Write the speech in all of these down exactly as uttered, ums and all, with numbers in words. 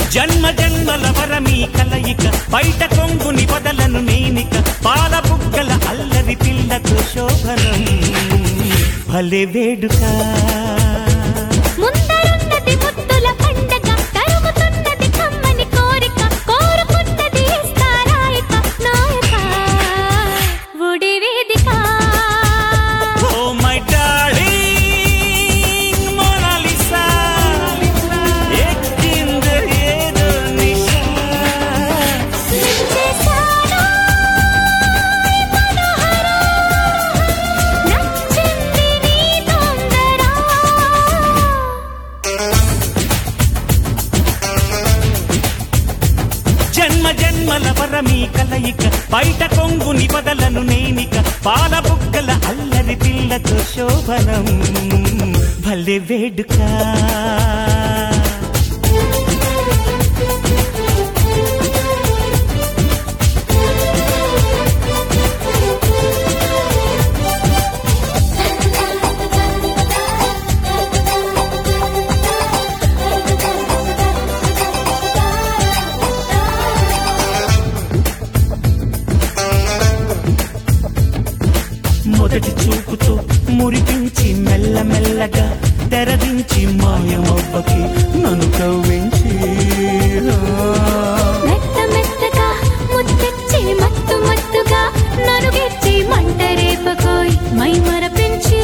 జన్మ జన్మల వరమీ కలయిక బయట కొంగుని వదలను నేనిక పాల బుగ్గల అల్లరి పిల్లతో శోభనం భలే వేడుక ముందరున్నది ముద్దుల పండగ తరుగుతున్నది కమ్మని కోరిక కోరుకున్నది ఇస్తారాయక నాయక ఒడి వేదిక ఓ మై డార్లింగ్ మోనాలిసా ఎక్కింది ఏదో నిశా చేశాను మనోహర నచ్చింది నీ తొందర జన్మ జన్మల వరమీ కలయిక బయట కొంగుని వదలను నేనిక పాల బుగ్గల అల్లరి పిల్లతో శోభనం భలే వేడుక మొదటి చూపుతో మురిపించి మెల్లమెల్లగా తెరదించి మాయమవ్వకి నన్ను కవ్వించి మెత్త మెత్తగా ముద్దెచ్చి మత్తు మత్తుగా నలుగెచ్చి మంట రేపకోయ్ మై మరపించి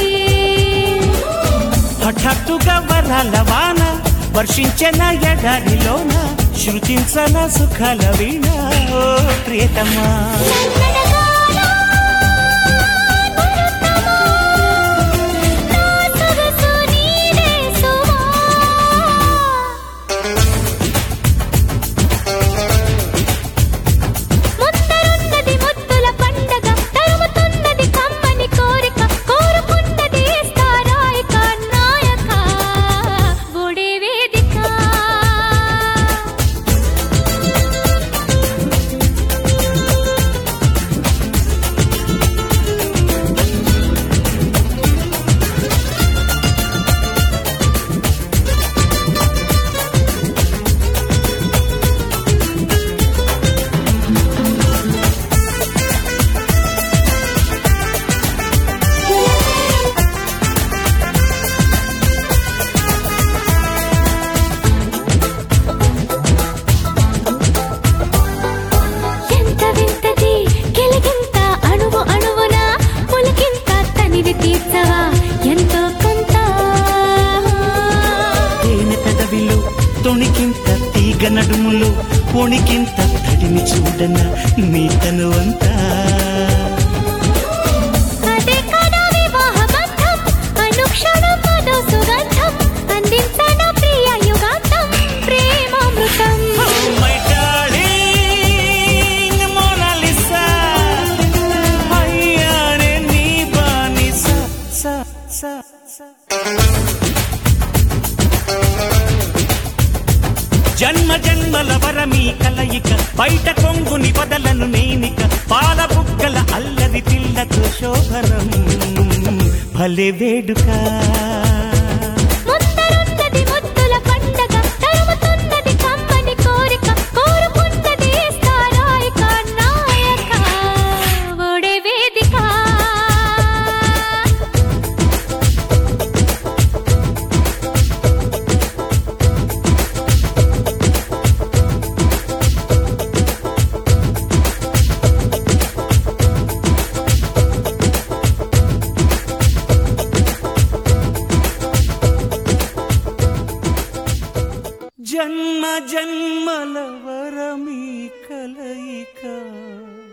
హఠాత్తుగా వరాల వాన వర్షించిన ఎడారిలోన శృతించన సుఖాల వీణ ఓ ప్రియతమా తొణికింత తీగ నడుములు పొణికింత తడిని చూడన నీ తనువంతా జన్మ జన్మల వరమీ కలయిక బయట కొంగుని వదలను నేనిక పాల బుగ్గల అల్లరి పిల్లతో శోభనం భలే వేడుక జన్మ జన్మ